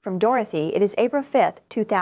From Dorothy, it is April 5,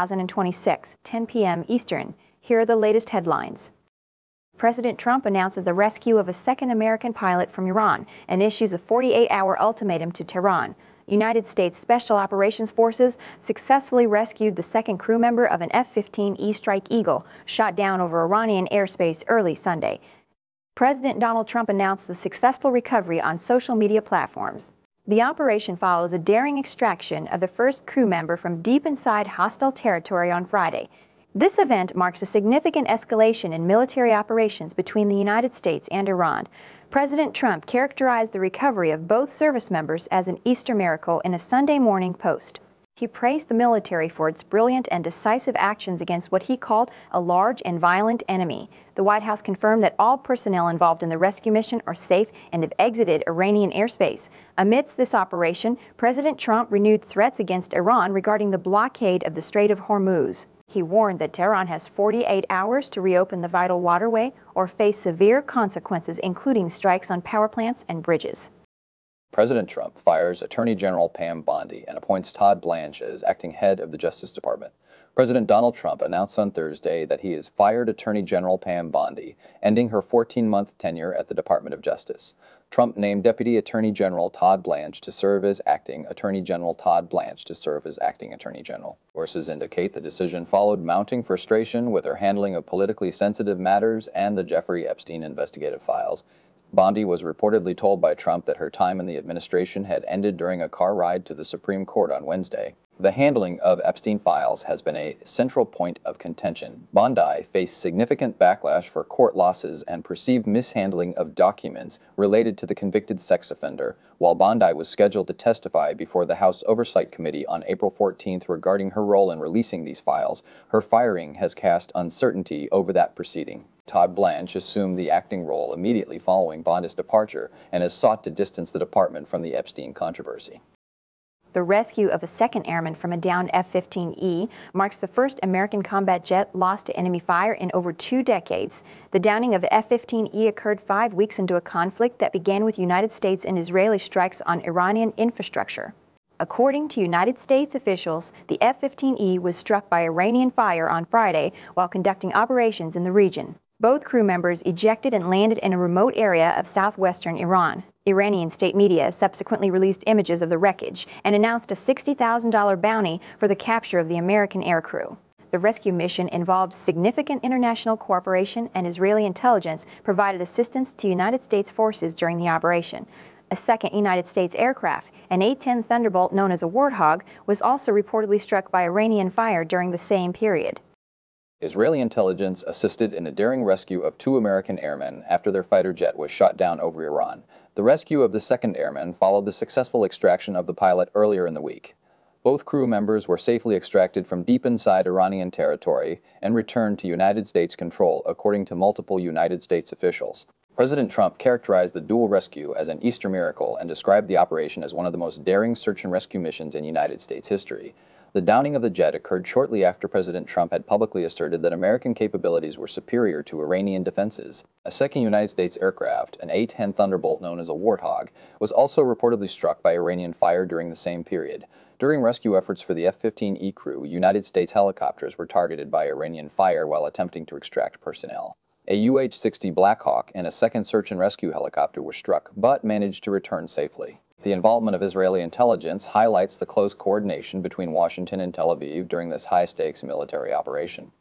2026, 10 p.m. Eastern. Here are the latest headlines. President Trump announces the rescue of a second American pilot from Iran and issues a 48-hour ultimatum to Tehran. United States Special Operations Forces successfully rescued the second crew member of an F-15E Strike Eagle shot down over Iranian airspace early Sunday. President Donald Trump announced the successful recovery on social media platforms. The operation follows a daring extraction of the first crew member from deep inside hostile territory on Friday. This event marks a significant escalation in military operations between the United States and Iran. President Trump characterized the recovery of both service members as an Easter miracle in a Sunday morning post. He praised the military for its brilliant and decisive actions against what he called a large and violent enemy. The White House confirmed that all personnel involved in the rescue mission are safe and have exited Iranian airspace. Amidst this operation, President Trump renewed threats against Iran regarding the blockade of the Strait of Hormuz. He warned that Tehran has 48 hours to reopen the vital waterway or face severe consequences, including strikes on power plants and bridges. President Trump fires Attorney General Pam Bondi and appoints Todd Blanche as acting head of the Justice Department. President Donald Trump announced on Thursday that he has fired Attorney General Pam Bondi, ending her 14-month tenure at the Department of Justice. Trump named Deputy Attorney General Todd Blanche to serve as acting Attorney General Todd Blanche to serve as acting Attorney General. Sources indicate the decision followed mounting frustration with her handling of politically sensitive matters and the Jeffrey Epstein investigative files. Bondi was reportedly told by Trump that her time in the administration had ended during a car ride to the Supreme Court on Wednesday. The handling of Epstein files has been a central point of contention. Bondi faced significant backlash for court losses and perceived mishandling of documents related to the convicted sex offender, while Bondi was scheduled to testify before the House Oversight Committee on April 14th regarding her role in releasing these files. Her firing has cast uncertainty over that proceeding. Todd Blanche assumed the acting role immediately following Bondi's departure and has sought to distance the department from the Epstein controversy. The rescue of a second airman from a downed F-15E marks the first American combat jet lost to enemy fire in over 2 decades. The downing of F-15E occurred 5 weeks into a conflict that began with United States and Israeli strikes on Iranian infrastructure. According to United States officials, the F-15E was struck by Iranian fire on Friday while conducting operations in the region. Both crew members ejected and landed in a remote area of southwestern Iran. Iranian state media subsequently released images of the wreckage and announced a $60,000 bounty for the capture of the American aircrew. The rescue mission involved significant international cooperation, and Israeli intelligence provided assistance to United States forces during the operation. A second United States aircraft, an A-10 Thunderbolt known as a Warthog, was also reportedly struck by Iranian fire during the same period. Israeli intelligence assisted in a daring rescue of 2 American airmen after their fighter jet was shot down over Iran. The rescue of the second airman followed the successful extraction of the pilot earlier in the week. Both crew members were safely extracted from deep inside Iranian territory and returned to United States control, according to multiple United States officials. President Trump characterized the dual rescue as an Easter miracle and described the operation as one of the most daring search and rescue missions in United States history. The downing of the jet occurred shortly after President Trump had publicly asserted that American capabilities were superior to Iranian defenses. A second United States aircraft, an A-10 Thunderbolt known as a Warthog, was also reportedly struck by Iranian fire during the same period. During rescue efforts for the F-15E crew, United States helicopters were targeted by Iranian fire while attempting to extract personnel. A UH-60 Black Hawk and a second search and rescue helicopter were struck, but managed to return safely. The involvement of Israeli intelligence highlights the close coordination between Washington and Tel Aviv during this high-stakes military operation.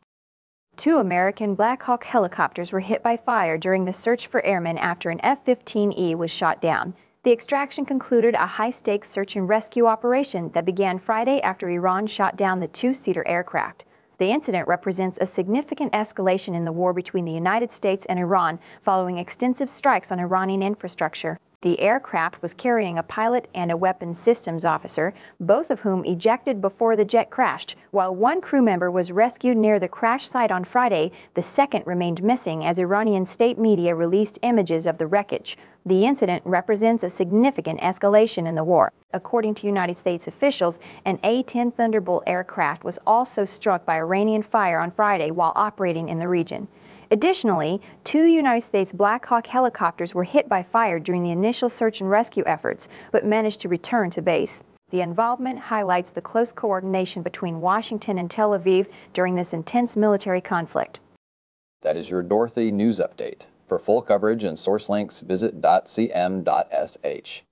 2 American Black Hawk helicopters were hit by fire during the search for airmen after an F-15E was shot down. The extraction concluded a high-stakes search and rescue operation that began Friday after Iran shot down the 2-seater aircraft. The incident represents a significant escalation in the war between the United States and Iran following extensive strikes on Iranian infrastructure. The aircraft was carrying a pilot and a weapons systems officer, both of whom ejected before the jet crashed. While one crew member was rescued near the crash site on Friday, the second remained missing as Iranian state media released images of the wreckage. The incident represents a significant escalation in the war. According to United States officials, an A-10 Thunderbolt aircraft was also struck by Iranian fire on Friday while operating in the region. Additionally, 2 United States Black Hawk helicopters were hit by fire during the initial search and rescue efforts, but managed to return to base. The involvement highlights the close coordination between Washington and Tel Aviv during this intense military conflict. That is your Dorothy News Update. For full coverage and source links, visit .cm.sh.